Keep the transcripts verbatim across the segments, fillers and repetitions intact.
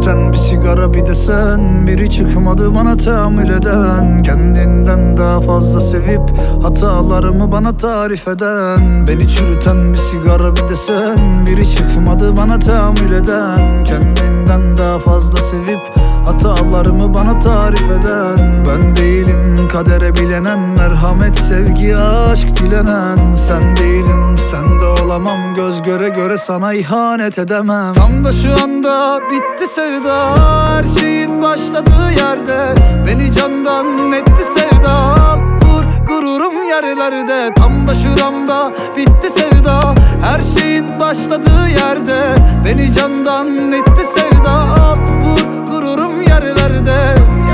çürüten bir sigara bir de sen. Biri çıkmadı bana tahammül eden, kendinden daha fazla sevip hatalarımı bana tarif eden. Beni çürüten bir sigara bir de sen. Biri çıkmadı bana tahammül eden, kendinden daha fazla sevip hatalarımı bana tarif eden. Ben değilim kadere bilenen, merhamet, sevgi, aşk dilenen. Sen değilim, sen de olamam, göz göre göre sana ihanet edemem. Tam da şu anda bitti sevda, her şeyin başladığı yerde. Beni candan etti sevda, vur gururum yerlerde. Tam da şuramda bitti sevda, her şeyin başladığı yerde. Beni candan etti sevda, vur gururum yerlerde.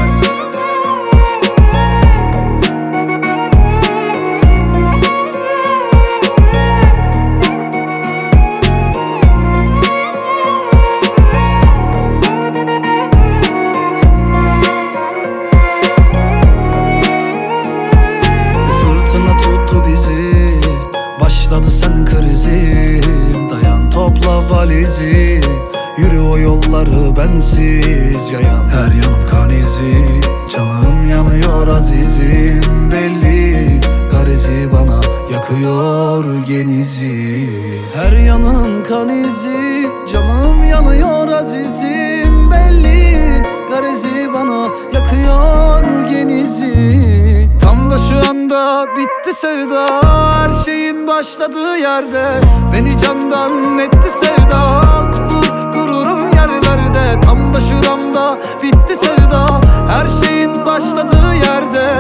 Fırtına tuttu bizi, başladı senin krizin. Dayan topla valizi, yürü o yolları bensiz yayan. Her yanım kan izi, canım yanıyor azizim. Belli garezi bana yakıyor genizi. Her yanım kan izi, canım yanıyor azizim. Belli garezi bana yakıyor genizi. Tam da şu anda bitti sevda, her şeyin başladığı yerde. Beni candan etti sevda, vur gururum yerlerde. Tam da şuramda bitti sevda, her şeyin başladığı yerde.